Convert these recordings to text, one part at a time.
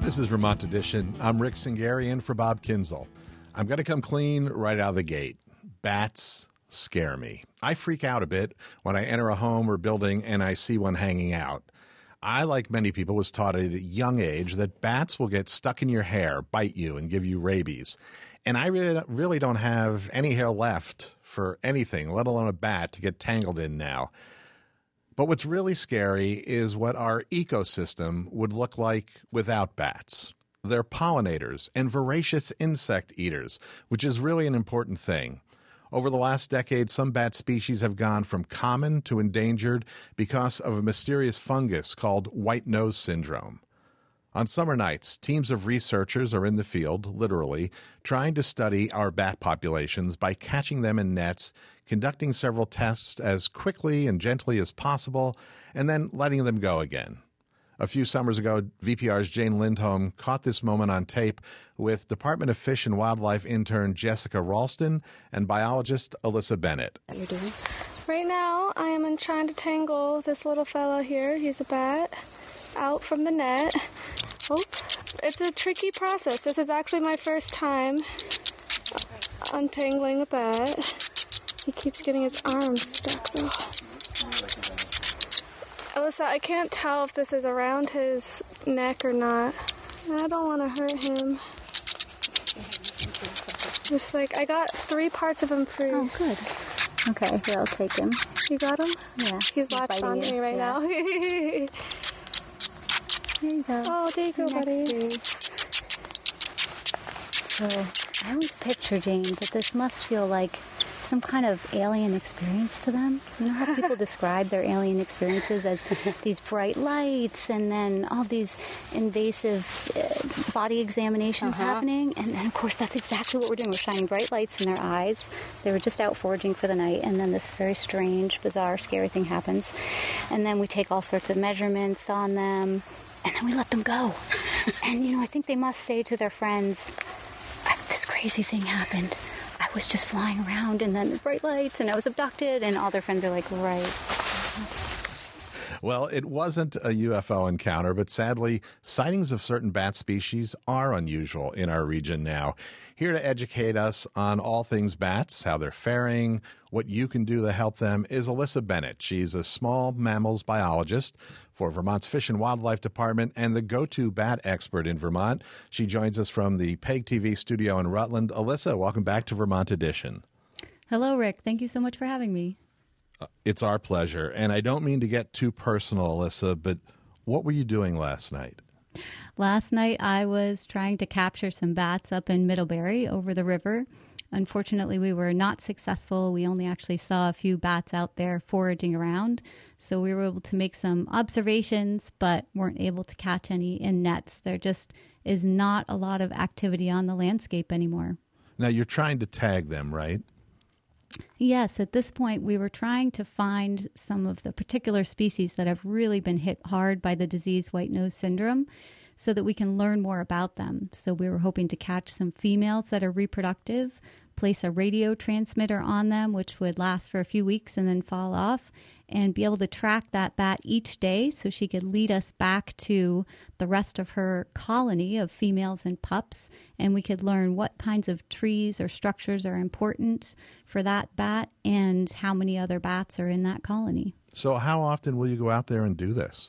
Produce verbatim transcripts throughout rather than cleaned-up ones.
This is Vermont Edition. I'm Rick Singarian for Bob Kinzel. I'm going to come clean right out of the gate. Bats scare me. I freak out a bit when I enter a home or building and I see one hanging out. I, like many people, was taught at a young age that bats will get stuck in your hair, bite you, and give you rabies. And I really, really don't have any hair left for anything, let alone a bat, to get tangled in now. But what's really scary is what our ecosystem would look like without bats. They're pollinators and voracious insect eaters, which is really an important thing. Over the last decade, some bat species have gone from common to endangered because of a mysterious fungus called white nose syndrome. On summer nights, teams of researchers are in the field, literally, trying to study our bat populations by catching them in nets, conducting several tests as quickly and gently as possible, and then letting them go again. A few summers ago, V P R's Jane Lindholm caught this moment on tape with Department of Fish and Wildlife intern Jessica Ralston and biologist Alyssa Bennett. What you're doing? Right now, I am trying to tangle this little fellow here. He's a bat out from the net. Oh, it's a tricky process. This is actually my first time untangling a bat. He keeps getting his arms stuck, though. Alyssa, I can't tell if this is around his neck or not. I don't want to hurt him. Just like, I got three parts of him free. Oh, good. Okay, here, I'll take him. You got him? Yeah. He's latched on to me right yeah. now. There you go. Oh, there you go, buddy. So, I always picture, Jane, that this must feel like some kind of alien experience to them. You know how people describe their alien experiences as these bright lights and then all these invasive uh, body examinations uh-huh. happening? And, and, of course, that's exactly what we're doing. We're shining bright lights in their eyes. They were just out foraging for the night, and then this very strange, bizarre, scary thing happens. And then we take all sorts of measurements on them, and then we let them go. And, you know, I think they must say to their friends, this crazy thing happened. I was just flying around, and then bright lights, and I was abducted, and all their friends are like, right. Well, it wasn't a U F O encounter, but sadly, sightings of certain bat species are unusual in our region now. Here to educate us on all things bats, how they're faring, what you can do to help them, is Alyssa Bennett. She's a small mammals biologist for Vermont's Fish and Wildlife Department and the go-to bat expert in Vermont. She joins us from the P E G T V studio in Rutland. Alyssa, welcome back to Vermont Edition. Hello, Rick. Thank you so much for having me. Uh, it's our pleasure. And I don't mean to get too personal, Alyssa, but what were you doing last night? Last night, I was trying to capture some bats up in Middlebury over the river. Unfortunately, we were not successful. We only actually saw a few bats out there foraging around. So we were able to make some observations, but weren't able to catch any in nets. There just is not a lot of activity on the landscape anymore. Now, you're trying to tag them, right? Yes, at this point, we were trying to find some of the particular species that have really been hit hard by the disease white nose syndrome so that we can learn more about them. So we were hoping to catch some females that are reproductive, place a radio transmitter on them, which would last for a few weeks and then fall off, and be able to track that bat each day so she could lead us back to the rest of her colony of females and pups, and we could learn what kinds of trees or structures are important for that bat and how many other bats are in that colony. So how often will you go out there and do this?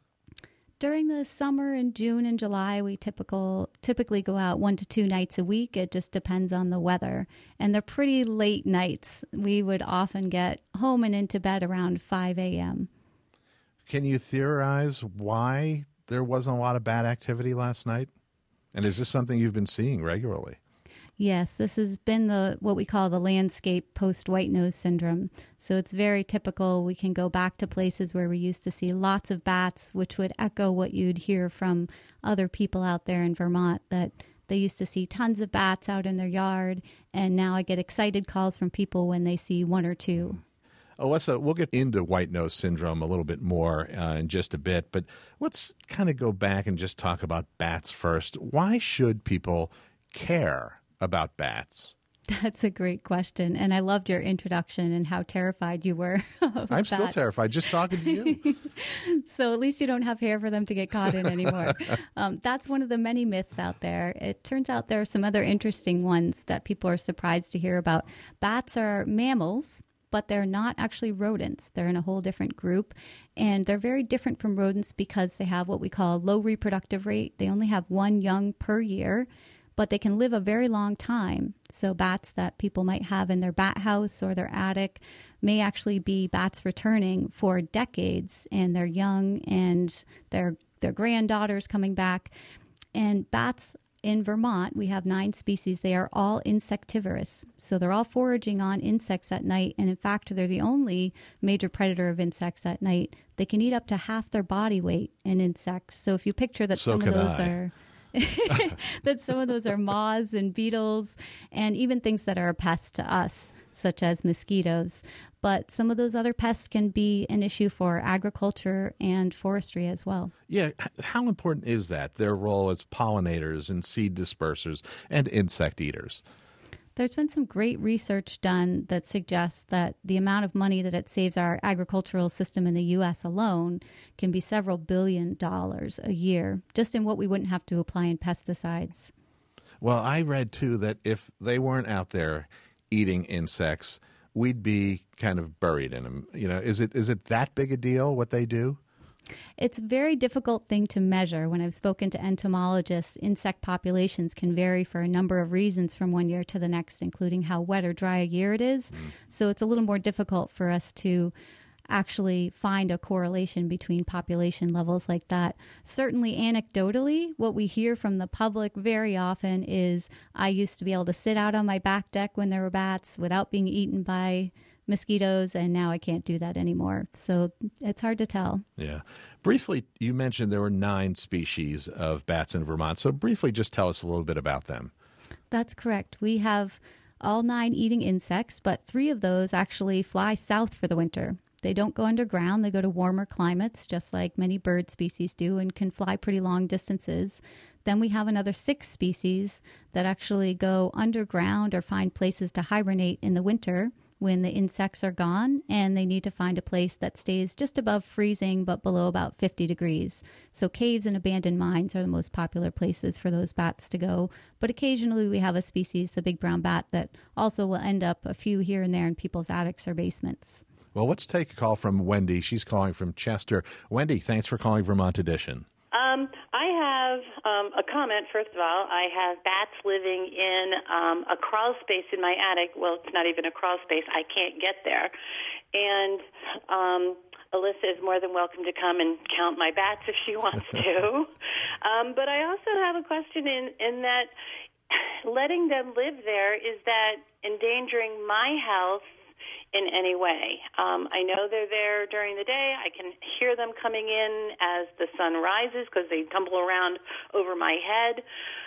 During the summer in June and July, we typical typically go out one to two nights a week. It just depends on the weather. And they're pretty late nights. We would often get home and into bed around five a.m. Can you theorize why there wasn't a lot of bat activity last night? And is this something you've been seeing regularly? Yes, this has been the what we call the landscape post-white nose syndrome. So it's very typical. We can go back to places where we used to see lots of bats, which would echo what you'd hear from other people out there in Vermont, that they used to see tons of bats out in their yard, and now I get excited calls from people when they see one or two. Alyssa, we'll get into white nose syndrome a little bit more uh, in just a bit, but let's kind of go back and just talk about bats first. Why should people care about bats? That's a great question. And I loved your introduction and how terrified you were. I'm still bats. terrified just talking to you. So at least you don't have hair for them to get caught in anymore. um, that's one of the many myths out there. It turns out there are some other interesting ones that people are surprised to hear about. Bats are mammals, but they're not actually rodents. They're in a whole different group. And they're very different from rodents because they have what we call a low reproductive rate. They only have one young per year, but they can live a very long time. So bats that people might have in their bat house or their attic may actually be bats returning for decades, and they're young and their their granddaughters coming back. And bats in Vermont, we have nine species. They are all insectivorous. So they're all foraging on insects at night. And in fact, they're the only major predator of insects at night. They can eat up to half their body weight in insects. So if you picture that So some of can those I. are... that some of those are moths and beetles and even things that are a pest to us, such as mosquitoes. But some of those other pests can be an issue for agriculture and forestry as well. Yeah, h- how important is that, their role as pollinators and seed dispersers and insect eaters? There's been some great research done that suggests that the amount of money that it saves our agricultural system in the U S alone can be several billion dollars a year, just in what we wouldn't have to apply in pesticides. Well, I read, too, that if they weren't out there eating insects, we'd be kind of buried in them. You know, is it is it that big a deal, what they do? It's a very difficult thing to measure. When I've spoken to entomologists, insect populations can vary for a number of reasons from one year to the next, including how wet or dry a year it is. Mm. So it's a little more difficult for us to actually find a correlation between population levels like that. Certainly anecdotally, what we hear from the public very often is, I used to be able to sit out on my back deck when there were bats without being eaten by mosquitoes, and now I can't do that anymore. So it's hard to tell. Yeah. Briefly, you mentioned there were nine species of bats in Vermont. So briefly, just tell us a little bit about them. That's correct. We have all nine eating insects, but three of those actually fly south for the winter. They don't go underground. They go to warmer climates, just like many bird species do, and can fly pretty long distances. Then we have another six species that actually go underground or find places to hibernate in the winter when the insects are gone, and they need to find a place that stays just above freezing but below about fifty degrees. So caves and abandoned mines are the most popular places for those bats to go. But occasionally we have a species, the big brown bat, that also will end up a few here and there in people's attics or basements. Well, let's take a call from Wendy. She's calling from Chester. Wendy, thanks for calling Vermont Edition. Um, I have um, a comment. First of all, I have bats living in um, a crawl space in my attic. Well, it's not even a crawl space. I can't get there. And um, Alyssa is more than welcome to come and count my bats if she wants to. um, but I also have a question in, in that letting them live there, is that endangering my health in any way? Um, I know they're there during the day. I can hear them coming in as the sun rises because they tumble around over my head.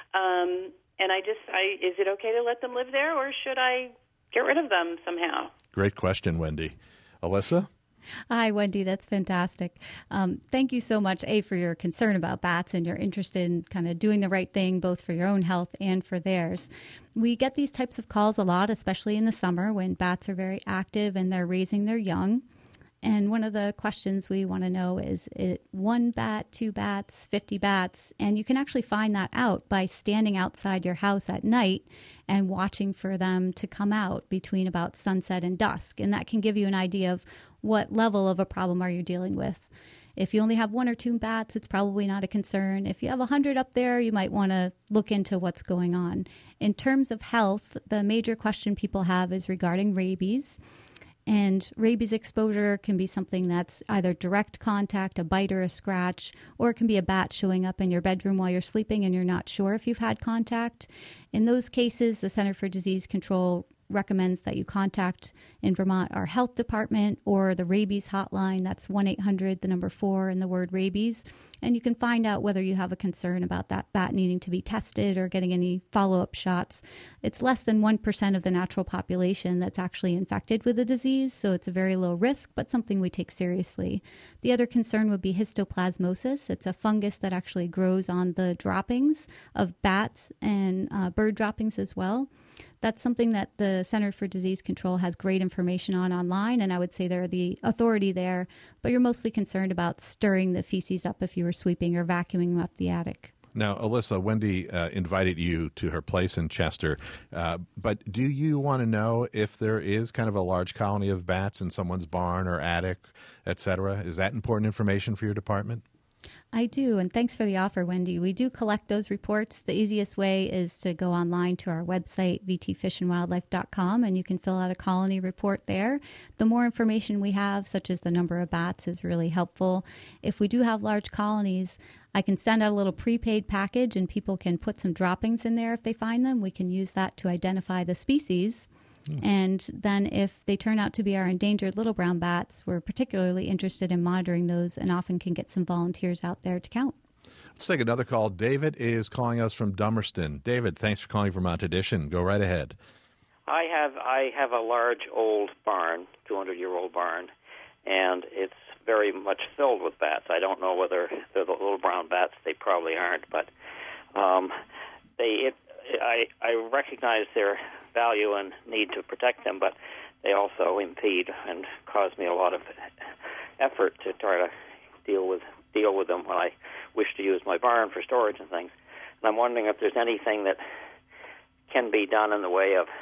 Um, and I just, I, is it okay to let them live there, or should I get rid of them somehow? Great question, Wendy. Alyssa? Hi, Wendy. That's fantastic. Um, thank you so much, A, for your concern about bats and your interest in kind of doing the right thing, both for your own health and for theirs. We get these types of calls a lot, especially in the summer when bats are very active and they're raising their young. And one of the questions we want to know is, it one bat, two bats, fifty bats? And you can actually find that out by standing outside your house at night and watching for them to come out between about sunset and dusk. And that can give you an idea of what level of a problem are you dealing with. If you only have one or two bats, it's probably not a concern. If you have a hundred up there, you might want to look into what's going on. In terms of health, the major question people have is regarding rabies. And rabies exposure can be something that's either direct contact, a bite or a scratch, or it can be a bat showing up in your bedroom while you're sleeping and you're not sure if you've had contact. In those cases, the Center for Disease Control recommends that you contact, in Vermont, our health department or the rabies hotline. That's one eight hundred, the number four, and the word rabies. And you can find out whether you have a concern about that bat needing to be tested or getting any follow-up shots. It's less than one percent of the natural population that's actually infected with the disease, so it's a very low risk, but something we take seriously. The other concern would be histoplasmosis. It's a fungus that actually grows on the droppings of bats and uh, bird droppings as well. that's something that the Center for Disease Control has great information on online, and I would say they're the authority there, but you're mostly concerned about stirring the feces up if you were sweeping or vacuuming up the attic. Now, Alyssa, Wendy uh, invited you to her place in Chester, uh, but do you want to know if there is kind of a large colony of bats in someone's barn or attic, et cetera? Is that important information for your department? I do, and thanks for the offer, Wendy. We do collect those reports. The easiest way is to go online to our website, v t fish and wildlife dot com, and you can fill out a colony report there. The more information we have, such as the number of bats, is really helpful. If we do have large colonies, I can send out a little prepaid package, and people can put some droppings in there if they find them. We can use that to identify the species. Mm. And then if they turn out to be our endangered little brown bats, we're particularly interested in monitoring those and often can get some volunteers out there to count. Let's take another call. David is calling us from Dummerston. David, thanks for calling Vermont Edition. Go right ahead. I have I have a large old barn, two hundred year old barn, and it's very much filled with bats. I don't know whether they're the little brown bats. They probably aren't, but um, they it, I I recognize their value and need to protect them, but they also impede and cause me a lot of effort to try to deal with deal with them when I wish to use my barn for storage and things. And I'm wondering if there's anything that can be done in the way of,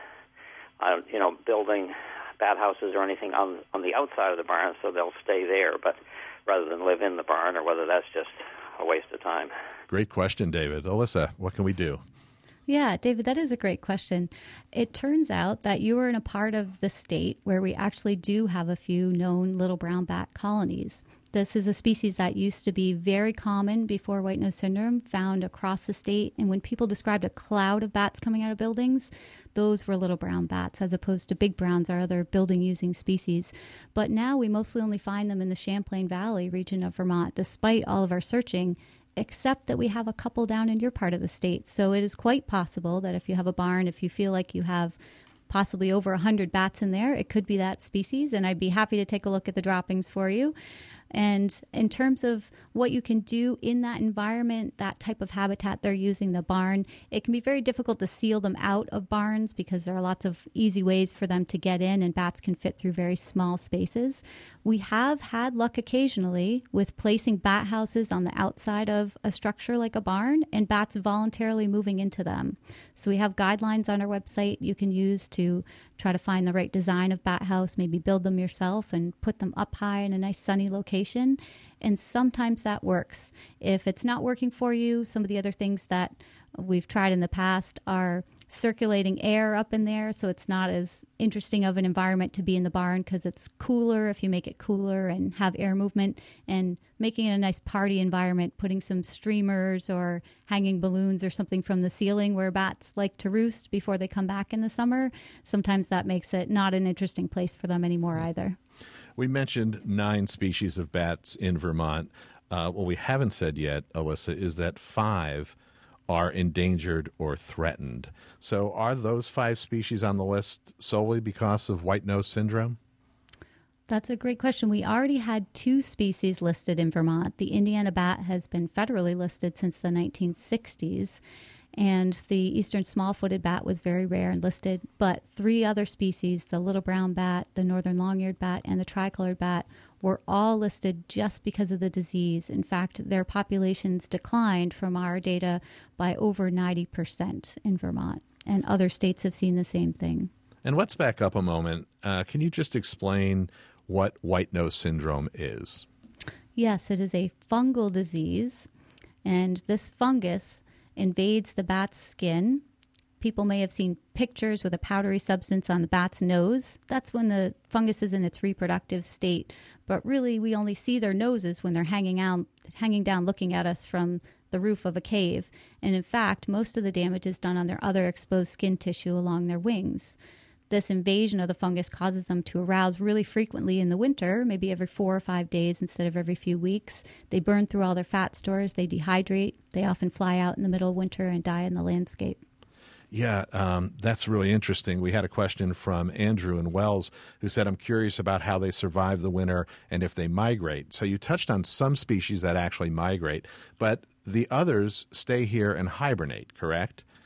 uh, you know, building bat houses or anything on on the outside of the barn so they'll stay there, but rather than live in the barn, or whether that's just a waste of time. Great question, David. Alyssa, what can we do? Yeah, David, that is a great question. It turns out that you are in a part of the state where we actually do have a few known little brown bat colonies. This is a species that used to be very common before white nose syndrome, found across the state. And when people described a cloud of bats coming out of buildings, those were little brown bats, as opposed to big browns, our other building-using species. But now we mostly only find them in the Champlain Valley region of Vermont, despite all of our searching, except that we have a couple down in your part of the state. So it is quite possible that if you have a barn, if you feel like you have possibly over one hundred bats in there, it could be that species, and I'd be happy to take a look at the droppings for you. And in terms of what you can do in that environment, that type of habitat they're using, the barn, it can be very difficult to seal them out of barns because there are lots of easy ways for them to get in, and bats can fit through very small spaces. We have had luck occasionally with placing bat houses on the outside of a structure like a barn and bats voluntarily moving into them. So we have guidelines on our website you can use to try to find the right design of bat house, maybe build them yourself and put them up high in a nice sunny location. And sometimes that works. If it's not working for you, some of the other things that we've tried in the past are circulating air up in there, so it's not as interesting of an environment to be in the barn because it's cooler if you make it cooler and have air movement, and making it a nice party environment, putting some streamers or hanging balloons or something from the ceiling where bats like to roost before they come back in the summer. Sometimes that makes it not an interesting place for them anymore either. We mentioned nine species of bats in Vermont. Uh, what we haven't said yet, Alyssa, is that five are endangered or threatened. So are those five species on the list solely because of white nose syndrome? That's a great question. We already had two species listed in Vermont. The Indiana bat has been federally listed since the nineteen sixties, and the eastern small-footed bat was very rare and listed. But three other species, the little brown bat, the northern long-eared bat, and the tricolored bat, were all listed just because of the disease. In fact, their populations declined from our data by over ninety percent in Vermont, and other states have seen the same thing. And let's back up a moment. Uh, can you just explain what white nose syndrome is? Yes, it is a fungal disease, and this fungus invades the bat's skin. People may have seen pictures with a powdery substance on the bat's nose. That's when the fungus is in its reproductive state. But really, we only see their noses when they're hanging out, hanging down looking at us from the roof of a cave. And in fact, most of the damage is done on their other exposed skin tissue along their wings. This invasion of the fungus causes them to arouse really frequently in the winter, maybe every four or five days instead of every few weeks. They burn through all their fat stores. They dehydrate. They often fly out in the middle of winter and die in the landscape. Yeah, um, that's really interesting. We had a question from Andrew in Wells who said, I'm curious about how they survive the winter and if they migrate. So you touched on some species that actually migrate, but the others stay here and hibernate, correct?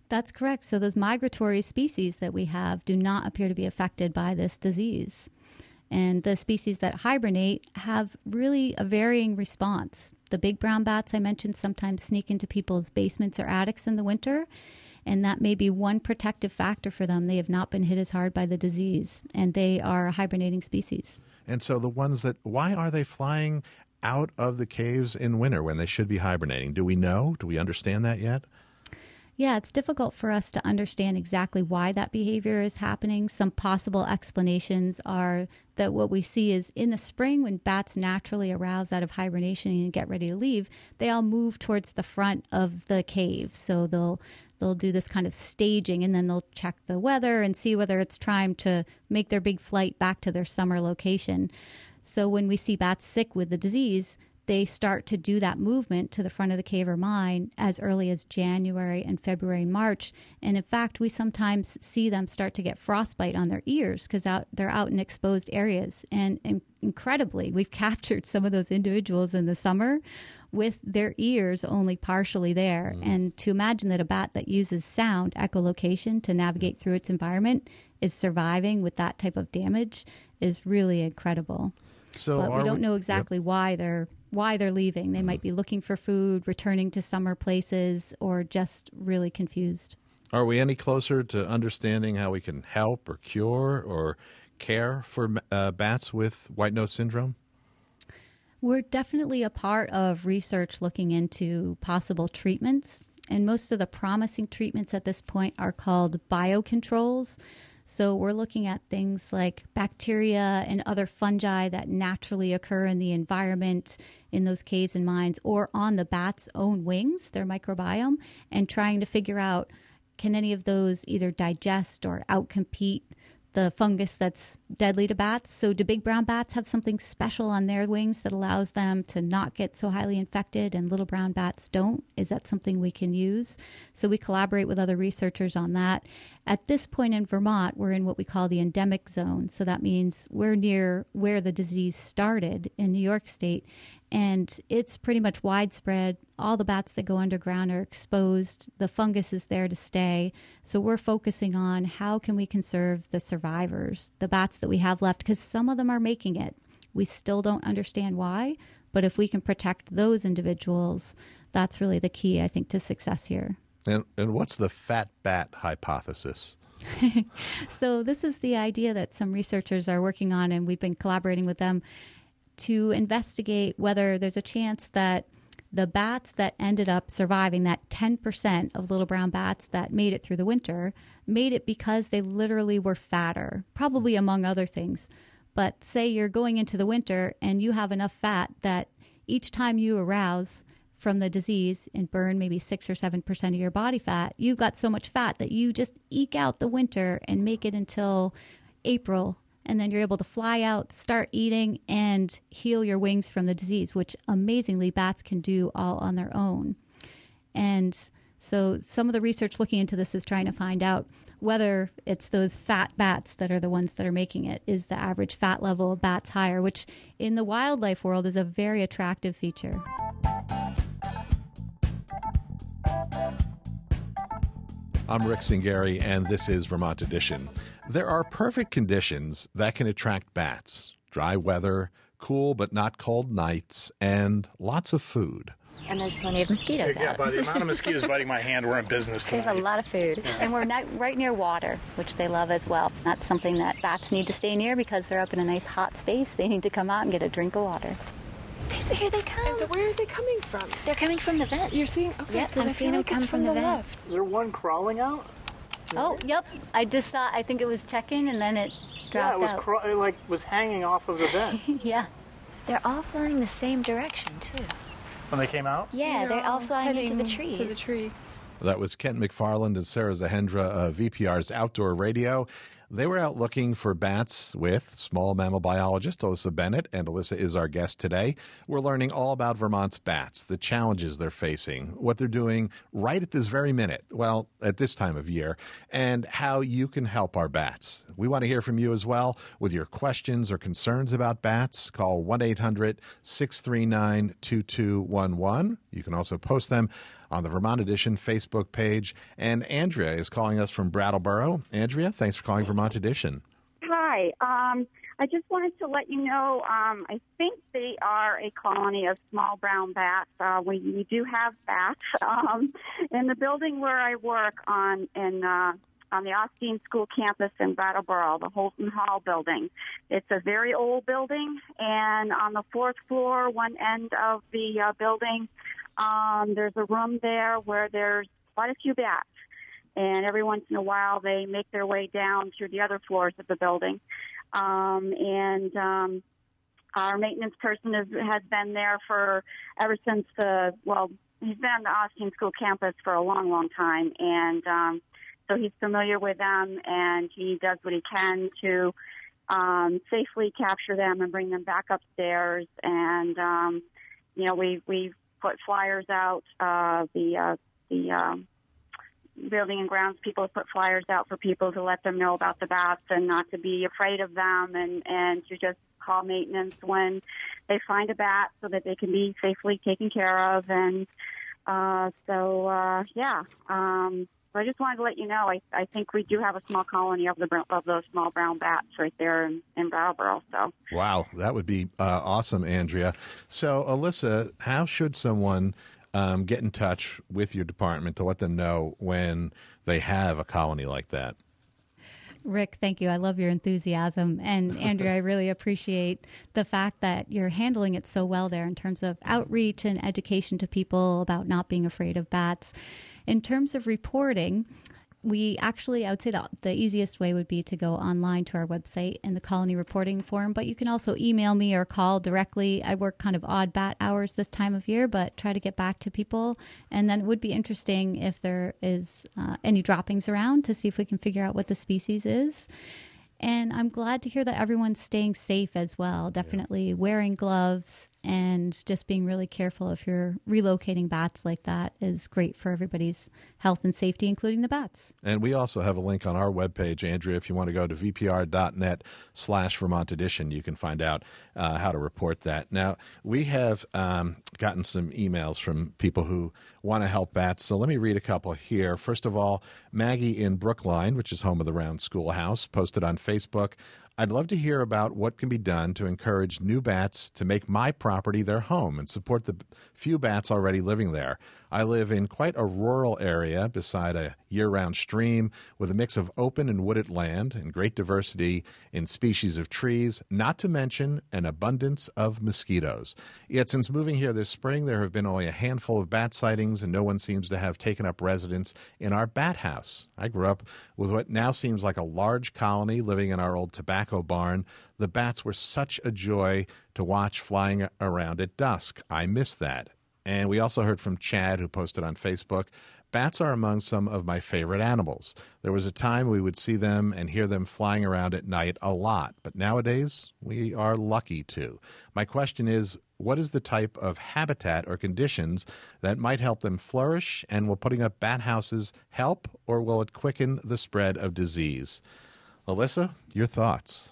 That's correct. So those migratory species that we have do not appear to be affected by this disease. And the species that hibernate have really a varying response. The big brown bats I mentioned sometimes sneak into people's basements or attics in the winter, and that may be one protective factor for them. They have not been hit as hard by the disease, and they are a hibernating species. And so the ones that, why are they flying out of the caves in winter when they should be hibernating? Do we know? Do we understand that yet? Yeah, it's difficult for us to understand exactly why that behavior is happening. Some possible explanations are that what we see is in the spring, when bats naturally arouse out of hibernation and get ready to leave, they all move towards the front of the cave. So they'll they'll do this kind of staging, and then they'll check the weather and see whether it's time to make their big flight back to their summer location. So when we see bats sick with the disease, they start to do that movement to the front of the cave or mine as early as January and February and March. And in fact, we sometimes see them start to get frostbite on their ears because out, they're out in exposed areas. And, and incredibly, we've captured some of those individuals in the summer with their ears only partially there. Mm. And to imagine that a bat that uses sound, echolocation, to navigate through its environment is surviving with that type of damage is really incredible. So but we don't we, know exactly yep. why they're why they're leaving. They might be looking for food, returning to summer places, or just really confused. Are we any closer to understanding how we can help or cure or care for uh, bats with white-nose syndrome? We're definitely a part of research looking into possible treatments, and most of the promising treatments at this point are called biocontrols. So we're looking at things like bacteria and other fungi that naturally occur in the environment in those caves and mines or on the bat's own wings, their microbiome, and trying to figure out, can any of those either digest or outcompete the fungus that's deadly to bats? So do big brown bats have something special on their wings that allows them to not get so highly infected and little brown bats don't? Is that something we can use? So we collaborate with other researchers on that. At this point in Vermont, we're in what we call the endemic zone. So that means we're near where the disease started in New York State, and it's pretty much widespread. All the bats that go underground are exposed. The fungus is there to stay. So we're focusing on how can we conserve the survivors, the bats that we have left, because some of them are making it. We still don't understand why, but if we can protect those individuals, that's really the key, I think, to success here. And, and what's the fat bat hypothesis? So this is the idea that some researchers are working on, and we've been collaborating with them to investigate whether there's a chance that the bats that ended up surviving, that ten percent of little brown bats that made it through the winter, made it because they literally were fatter, probably among other things. But say you're going into the winter and you have enough fat that each time you arouse from the disease and burn maybe six or seven percent of your body fat, you've got so much fat that you just eke out the winter and make it until April. And then you're able to fly out, start eating, and heal your wings from the disease, which amazingly bats can do all on their own. And so some of the research looking into this is trying to find out whether it's those fat bats that are the ones that are making it. Is the average fat level of bats higher, which in the wildlife world is a very attractive feature. I'm Rick Cingari, and this is Vermont Edition. There are perfect conditions that can attract bats. Dry weather, cool but not cold nights, and lots of food. And there's plenty of mosquitoes yeah, out. By the amount of mosquitoes biting my hand, we're in business tonight. There's a lot of food. Yeah. And we're not, right near water, which they love as well. That's something that bats need to stay near because they're up in a nice hot space. They need to come out and get a drink of water. So here they come. And so where are they coming from? They're coming from the vent. You're seeing? Okay, Yep, because I'm I seeing feel them like come it's from from the the vent. left. Is there one crawling out? Oh, yep. I just saw, I think it was checking and then it dropped Yeah, it was out. craw- it like was hanging off of the vent Yeah. They're all flying the same direction, too. when they came out. Yeah, they're all flying into the heading trees. To the tree. That was Kent McFarland and Sarah Zahendra of V P R's Outdoor Radio. They were out looking for bats with small mammal biologist Alyssa Bennett, and Alyssa is our guest today. We're learning all about Vermont's bats, the challenges they're facing, what they're doing right at this very minute, well, at this time of year, and how you can help our bats. We want to hear from you as well with your questions or concerns about bats. Call one eight hundred six three nine two two one one. You can also post them on the Vermont Edition Facebook page. And Andrea is calling us from Brattleboro. Andrea, thanks for calling Vermont Edition. Hi. Um, I just wanted to let you know, um, I think they are a colony of small brown bats. Uh, we, we do have bats. Um, in the building where I work on in uh, on the Austin School campus in Brattleboro, the Holton Hall building. It's a very old building, and on the fourth floor, one end of the uh, building, um, there's a room there where there's quite a few bats. And every once in a while, they make their way down through the other floors of the building. Um, and um, our maintenance person is, has been there for ever since the, well, he's been on the Austin School campus for a long, long time. And um, so he's familiar with them, and he does what he can to um, safely capture them and bring them back upstairs. And, um, you know, we, we put flyers out, uh, the, uh, the, um, building and grounds people put flyers out for people to let them know about the bats and not to be afraid of them, and, and to just call maintenance when they find a bat so that they can be safely taken care of. And uh, so, uh, yeah, um, so I just wanted to let you know, I, I think we do have a small colony of, the, of those small brown bats right there in, in Brattleboro. So. Wow, that would be uh, awesome, Andrea. So, Alyssa, how should someone Um, get in touch with your department to let them know when they have a colony like that? Rick, thank you. I love your enthusiasm. And Andrea, I really appreciate the fact that you're handling it so well there in terms of outreach and education to people about not being afraid of bats. In terms of reporting, we actually, I would say that the easiest way would be to go online to our website in the colony reporting form, but you can also email me or call directly. I work kind of odd bat hours this time of year, but try to get back to people. And then it would be interesting if there is uh, any droppings around to see if we can figure out what the species is. And I'm glad to hear that everyone's staying safe as well. Definitely yeah. wearing gloves and just being really careful if you're relocating bats like that is great for everybody's health and safety, including the bats. And we also have a link on our webpage, Andrea. If you want to go to vpr.net slash Vermont Edition, you can find out uh, how to report that. Now, we have um, gotten some emails from people who want to help bats, so let me read a couple here. First of all, Maggie in Brookline, which is home of the Round Schoolhouse, posted on Facebook, I'd love to hear about what can be done to encourage new bats to make my property their home and support the few bats already living there. I live in quite a rural area beside a year-round stream with a mix of open and wooded land and great diversity in species of trees, not to mention an abundance of mosquitoes. Yet since moving here this spring, there have been only a handful of bat sightings, and no one seems to have taken up residence in our bat house. I grew up with what now seems like a large colony living in our old tobacco barn. The bats were such a joy to watch flying around at dusk. I miss that. And we also heard from Chad, who posted on Facebook, bats are among some of my favorite animals. There was a time we would see them and hear them flying around at night a lot, but nowadays we are lucky to. My question is, what is the type of habitat or conditions that might help them flourish, and will putting up bat houses help, or will it quicken the spread of disease? Alyssa, your thoughts?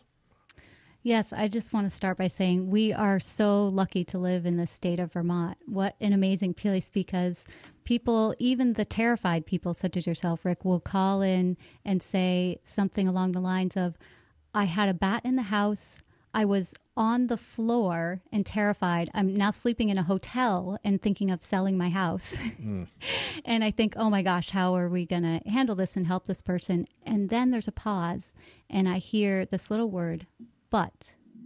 Yes, I just want to start by saying we are so lucky to live in the state of Vermont. What an amazing place, because people, even the terrified people such as yourself, Rick, will call in and say something along the lines of, I had a bat in the house, I was on the floor and terrified. I'm now sleeping in a hotel and thinking of selling my house. Mm. And I think, oh my gosh, how are we going to handle this and help this person? And then there's a pause, and I hear this little word, but.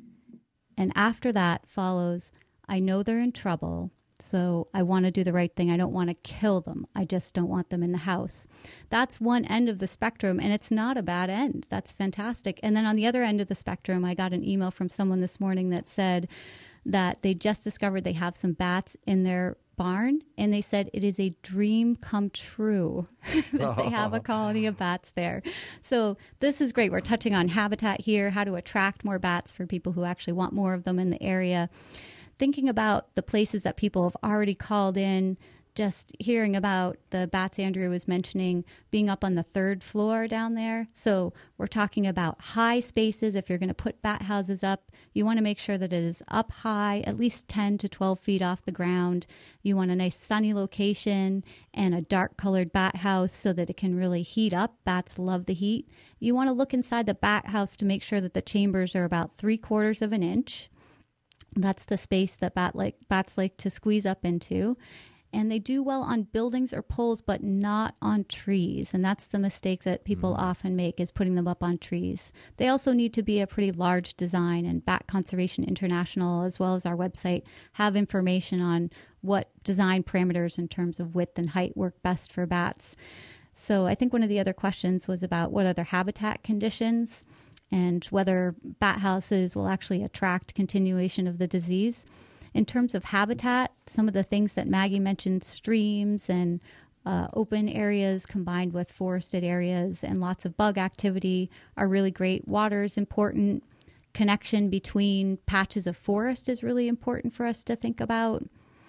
And after that follows, I know they're in trouble, so I want to do the right thing. I don't want to kill them. I just don't want them in the house. That's one end of the spectrum, and it's not a bad end. That's fantastic. And then on the other end of the spectrum, I got an email from someone this morning that said that they just discovered they have some bats in their barn, and they said it is a dream come true that they have a colony of bats there. So this is great. We're touching on habitat here, how to attract more bats for people who actually want more of them in the area. Thinking about the places that people have already called in just hearing about the bats Andrea was mentioning being up on the third floor down there. So we're talking about high spaces. If you're going to put bat houses up, you want to make sure that it is up high, at least ten to twelve feet off the ground. You want a nice sunny location and a dark colored bat house so that it can really heat up. Bats love the heat. You want to look inside the bat house to make sure that the chambers are about three quarters of an inch. That's the space that bat like, bats like to squeeze up into. And they do well on buildings or poles, but not on trees. And that's the mistake that people mm. often make, is putting them up on trees. They also need to be a pretty large design. And Bat Conservation International, as well as our website, have information on what design parameters in terms of width and height work best for bats. So I think one of the other questions was about what other habitat conditions and whether bat houses will actually attract continuation of the disease. In terms of habitat, some of the things that Maggie mentioned, streams and uh, open areas combined with forested areas and lots of bug activity are really great. Water is important. Connection between patches of forest is really important for us to think about.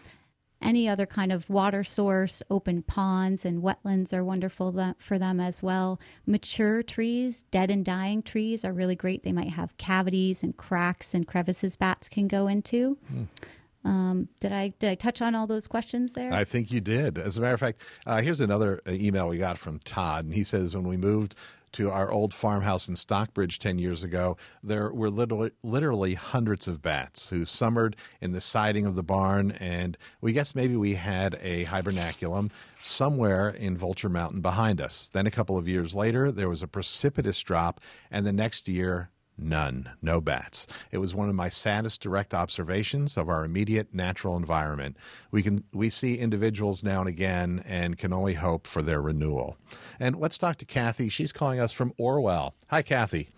Any other kind of water source, open ponds and wetlands are wonderful th- for them as well. Mature trees, dead and dying trees are really great. They might have cavities and cracks and crevices bats can go into. Mm. Um, did I did I touch on all those questions there? I think you did. As a matter of fact, uh, here's another email we got from Todd. And he says, when we moved to our old farmhouse in Stockbridge ten years ago, there were literally, literally hundreds of bats who summered in the siding of the barn, and we guess maybe we had a hibernaculum somewhere in Vulture Mountain behind us. Then a couple of years later, there was a precipitous drop, and the next year, none, no bats. It was one of my saddest direct observations of our immediate natural environment. We can we see individuals now and again and can only hope for their renewal. And let's talk to Kathy. She's calling us from Orwell. Hi, Kathy.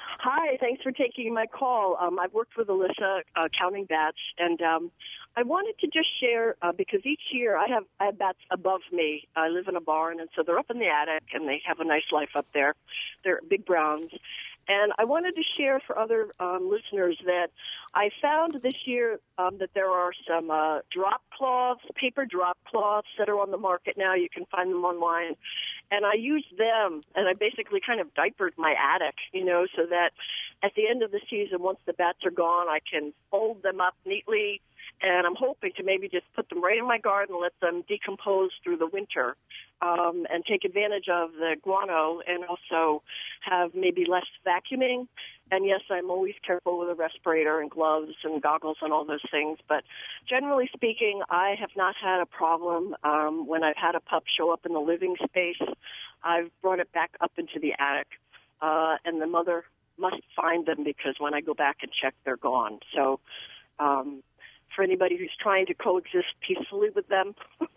Hi, thanks for taking my call. Um, I've worked with Alyssa uh, counting bats, and um, I wanted to just share, uh, because each year I have, I have bats above me. I live in a barn, and so they're up in the attic, and they have a nice life up there. They're big browns. And I wanted to share for other um, listeners that I found this year um, that there are some uh, drop cloths, paper drop cloths that are on the market now. You can find them online. And I used them, and I basically kind of diapered my attic, you know, so that at the end of the season, once the bats are gone, I can fold them up neatly. And I'm hoping to maybe just put them right in my garden, let them decompose through the winter, um, and take advantage of the guano, and also have maybe less vacuuming. And yes, I'm always careful with a respirator and gloves and goggles and all those things. But generally speaking, I have not had a problem. Um, when I've had a pup show up in the living space, I've brought it back up into the attic. Uh, and the mother must find them, because when I go back and check, they're gone. So um, for anybody who's trying to coexist peacefully with them,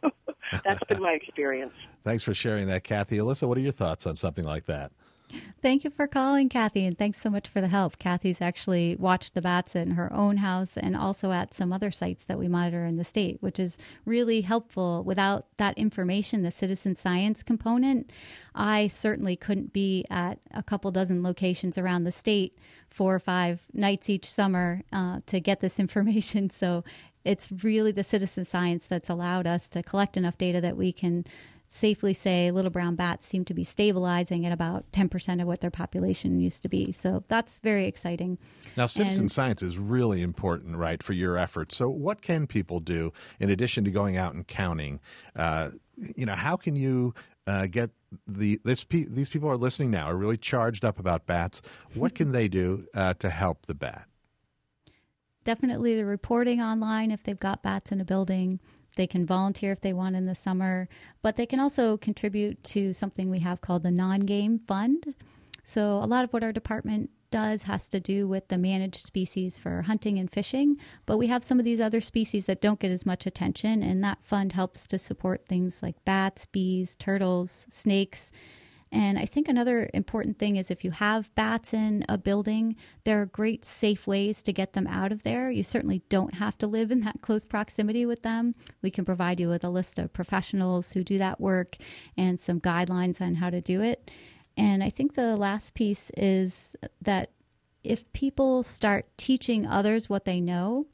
that's been my experience. Thanks for sharing that, Kathy. Alyssa, what are your thoughts on something like that? Thank you for calling, Kathy, and thanks so much for the help. Kathy's actually watched the bats in her own house and also at some other sites that we monitor in the state, which is really helpful. Without that information, the citizen science component, I certainly couldn't be at a couple dozen locations around the state four or five nights each summer uh, to get this information. So it's really the citizen science that's allowed us to collect enough data that we can safely say little brown bats seem to be stabilizing at about ten percent of what their population used to be. So that's very exciting. Now, citizen and, science is really important, right, for your efforts. So what can people do in addition to going out and counting? Uh, you know, how can you uh, get the this pe- these people are listening now, are really charged up about bats. What can they do uh, to help the bat? Definitely the reporting online if they've got bats in a building. They can volunteer if they want in the summer, but they can also contribute to something we have called the non-game fund. So a lot of what our department does has to do with the managed species for hunting and fishing, but we have some of these other species that don't get as much attention, and that fund helps to support things like bats, bees, turtles, snakes. And I think another important thing is if you have bats in a building, there are great safe ways to get them out of there. You certainly don't have to live in that close proximity with them. We can provide you with a list of professionals who do that work and some guidelines on how to do it. And I think the last piece is that if people start teaching others what they know,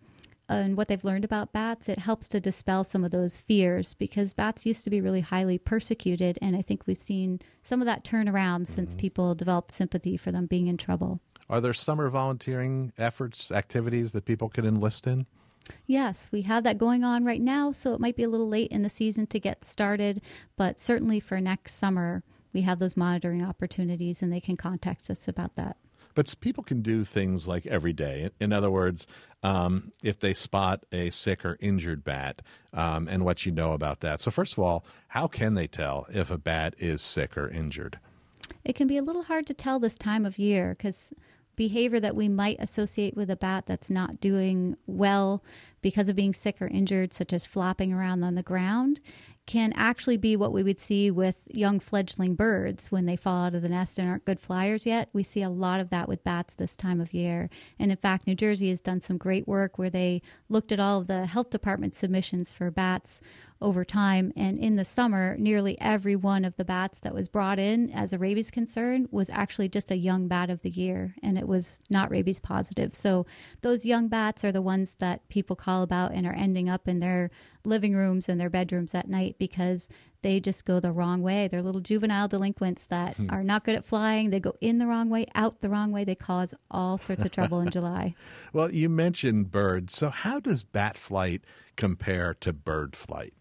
and what they've learned about bats, it helps to dispel some of those fears, because bats used to be really highly persecuted, and I think we've seen some of that turn around mm-hmm. since people developed sympathy for them being in trouble. Are there summer volunteering efforts, activities that people can enlist in? Yes, we have that going on right now, so it might be a little late in the season to get started, but certainly for next summer, we have those monitoring opportunities, and they can contact us about that. But people can do things like every day. In other words, um, if they spot a sick or injured bat, um, and what you know about that. So first of all, how can they tell if a bat is sick or injured? It can be a little hard to tell this time of year, because behavior that we might associate with a bat that's not doing well because of being sick or injured, such as flopping around on the ground, can actually be what we would see with young fledgling birds when they fall out of the nest and aren't good flyers yet. We see a lot of that with bats this time of year. And in fact, New Jersey has done some great work where they looked at all of the health department submissions for bats over time. And in the summer, nearly every one of the bats that was brought in as a rabies concern was actually just a young bat of the year, and it was not rabies positive. So those young bats are the ones that people call about and are ending up in their living rooms and their bedrooms at night because they just go the wrong way. They're little juvenile delinquents that hmm. are not good at flying. They go in the wrong way, out the wrong way. They cause all sorts of trouble in July. Well, you mentioned birds. So how does bat flight compare to bird flight?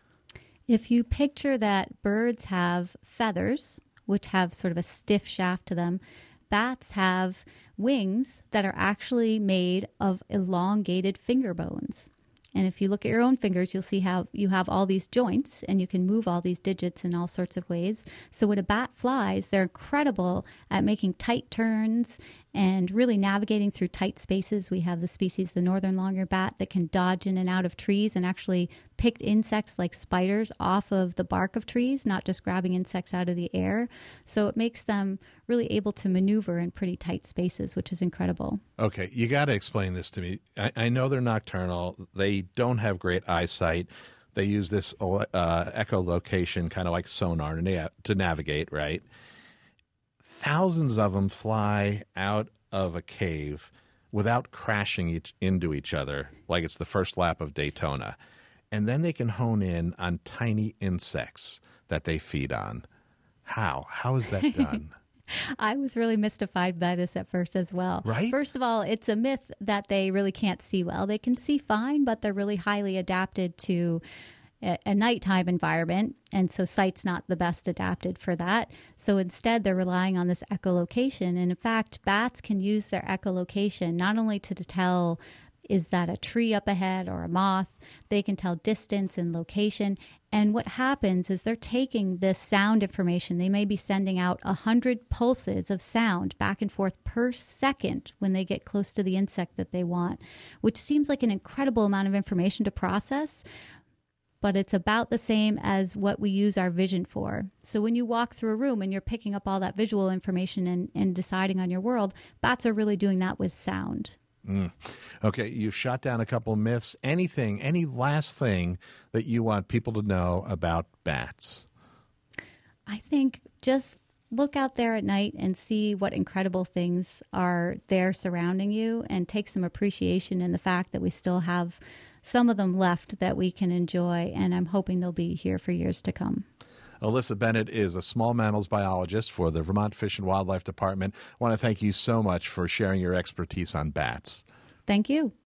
If you picture that birds have feathers, which have sort of a stiff shaft to them, bats have wings that are actually made of elongated finger bones. And if you look at your own fingers, you'll see how you have all these joints and you can move all these digits in all sorts of ways. So when a bat flies, they're incredible at making tight turns and really navigating through tight spaces. We have the species, the northern long-eared bat, that can dodge in and out of trees and actually pick insects like spiders off of the bark of trees, not just grabbing insects out of the air. So it makes them really able to maneuver in pretty tight spaces, which is incredible. Okay, you got to explain this to me. I, I know they're nocturnal. They don't have great eyesight. They use this uh, echolocation, kind of like sonar, to, na- to navigate, right? Thousands of them fly out of a cave without crashing each, into each other, like it's the first lap of Daytona. And then they can hone in on tiny insects that they feed on. How? How is that done? I was really mystified by this at first as well. Right? First of all, it's a myth that they really can't see well. They can see fine, but they're really highly adapted to a, a nighttime environment, and so sight's not the best adapted for that. So instead, they're relying on this echolocation. And in fact, bats can use their echolocation not only to tell is that a tree up ahead or a moth. They can tell distance and location. And what happens is they're taking this sound information. They may be sending out one hundred pulses of sound back and forth per second when they get close to the insect that they want, which seems like an incredible amount of information to process. But it's about the same as what we use our vision for. So when you walk through a room and you're picking up all that visual information and, and deciding on your world, bats are really doing that with sound. Mm. Okay, you've shot down a couple of myths. Anything, any last thing that you want people to know about bats? I think just look out there at night and see what incredible things are there surrounding you, and take some appreciation in the fact that we still have some of them left that we can enjoy, and I'm hoping they'll be here for years to come. Alyssa Bennett is a small mammals biologist for the Vermont Fish and Wildlife Department. I want to thank you so much for sharing your expertise on bats. Thank you.